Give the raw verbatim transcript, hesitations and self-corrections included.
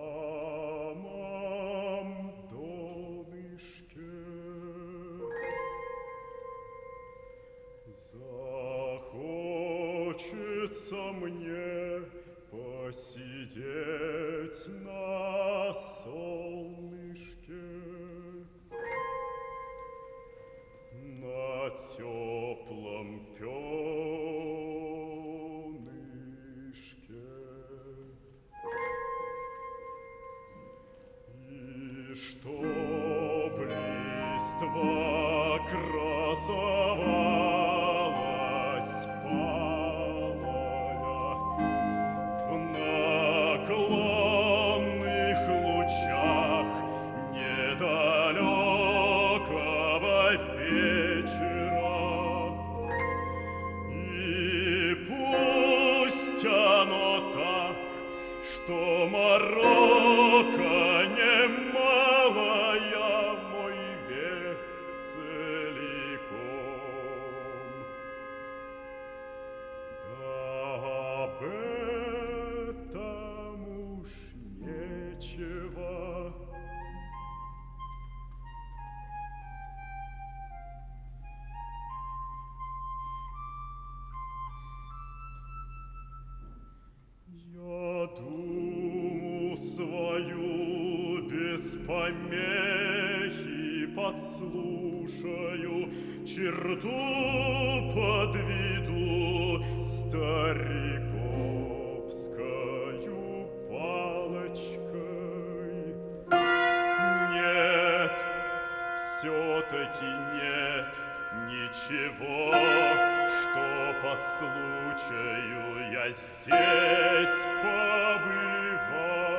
самом донышке захочется мне посидеть на солнышке, на теплом пёнышке, и чтоб листва красовалась палая в наклонных лучах недалекого вечера. И пусть оно так, что морока немалая мой век целиком. Да об этом уж нечего. Я думу свою без помехи подслушаю, черту подведу стариковскою палочкой. Нет, все-таки нет ничего, что по случаю я здесь побывал.